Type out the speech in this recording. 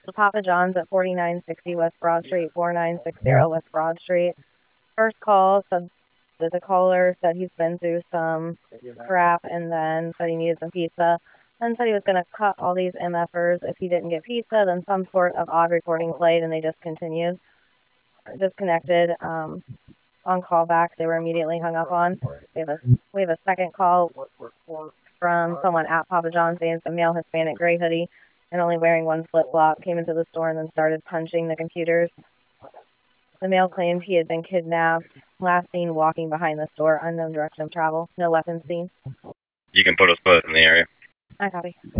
Papa John's at 4960 West Broad Street, 4960 West Broad Street. First call said that the caller said he's been through some crap and then said he needed some pizza. Then said he was going to cut all these MFers if he didn't get pizza. Then some sort of odd recording played and they disconnected. On callback, they were immediately hung up on. We have a second call from someone at Papa John's. It's a male Hispanic gray hoodie and only wearing one flip flop. Came into the store and then started punching the computers. The male claimed he had been kidnapped. Last seen walking behind the store, unknown direction of travel. No weapons seen. You can put us both in the area. I copy.